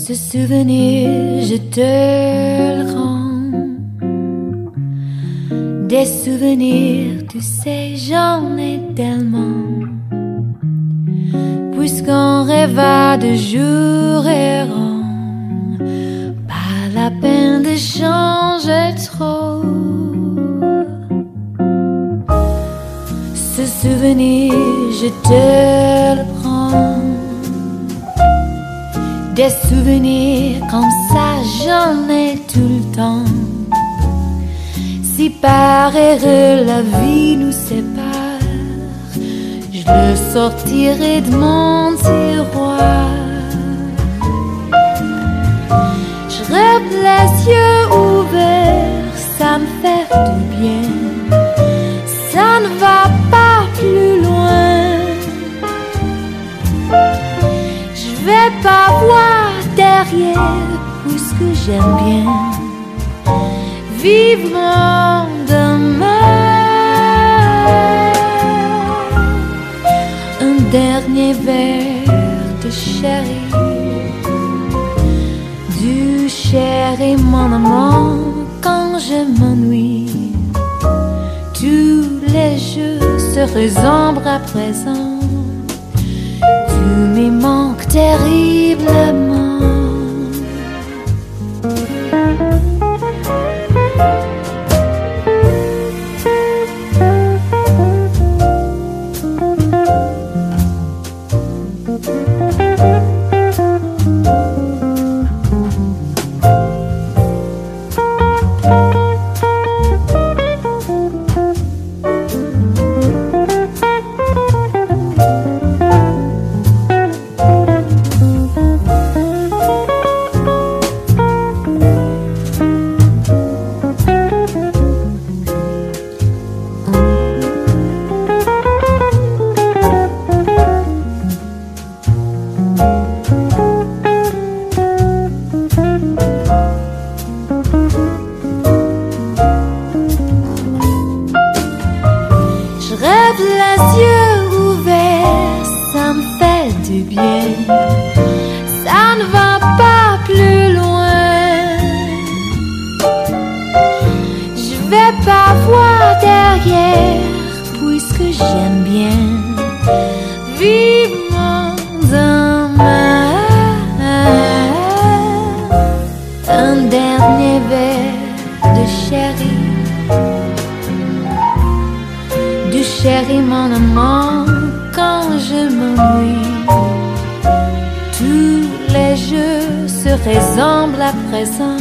Ce souvenir, je te le rends. Des souvenirs, tu sais, j'en ai tellement. Puisqu'on rêva de jour errant, pas la peine de changer trop. Ce souvenir, je te le prends. Des souvenirs comme ça, j'en ai tout le temps. Si par erreur la vie nous sépare, je le sortirai de mon tiroir. Je rêve les yeux ouverts, ça me fait du bien. Ça ne va pas plus loin. Je vais pas voir derrière, puisque j'aime bien vivre mon demain. Un dernier verre de sherry, du chéri mon amour. Quand je m'ennuie, tous les jeux se ressemblent à présent. Tu me manques terriblement. Les yeux ouverts, ça me fait du bien. Ça ne va pas plus loin. Je vais pas voir derrière, puisque j'aime bien vivre mon demain. Un dernier verre de sherry, du chéri mon amant. Quand je m'ennuie, tous les jeux se ressemblent à présent.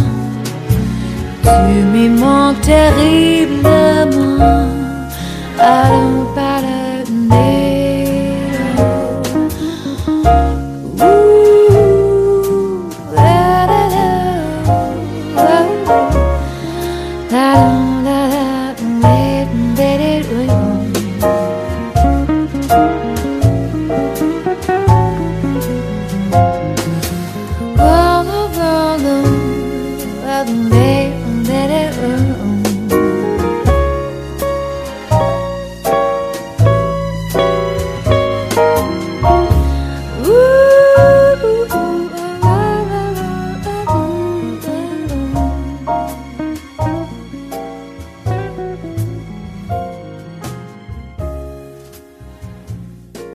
Tu me manques terriblement. Allons,